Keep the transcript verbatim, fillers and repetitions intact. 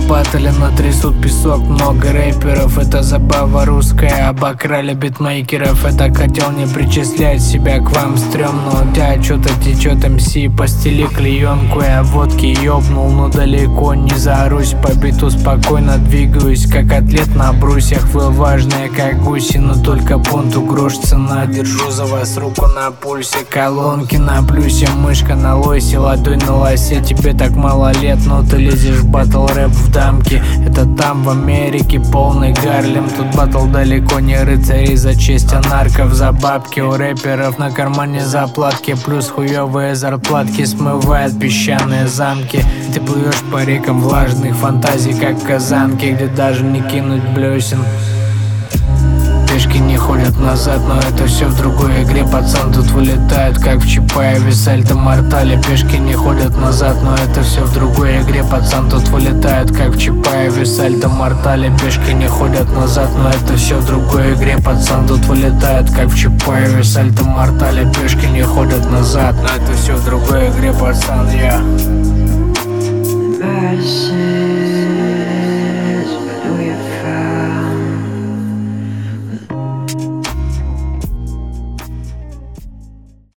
батле, но трясут песок. Много рэперов, это забава русская. Обокрали битмейкеров, это хотел не причислять себя к вам. Стрёмно, у тебя что-то течет, МС, постели клеенку. Я водки ёбнул, но далеко не зарусь. По биту спокойно двигаюсь, как атлет на брусьях. Вы важные, как гуси, но только понту грош цена. Держу за вас руку на пульсе, колонки на плюсе, мышка на лойсе, ладонь на лосе. Тебе так мало лет, но ты лезешь в батл рэп в дамке. Это там в Америке полный Гарлем. Тут батл далеко не рыцари за честь, а нарков за бабки. У рэперов на кармане заплатки, плюс хуёвые зарплатки смывают песчаные замки. Ты плывешь по рекам влажных фантазий, как казанки, где даже не кинуть блесен. Пешки не ходят назад, но это все в другой игре. Пацан тут вылетает, как в Чапаеве, сальто мортале. Пешки не ходят назад, но это все в другой игре. Пацан тут вылетает, как в Чапаеве, сальто мортале. Пешки не ходят назад, но это все в другой игре. Пацан тут вылетает, как в Чапаеве, сальто мортале. Пешки не ходят назад, но это все в другой игре, пацан, я. Yeah.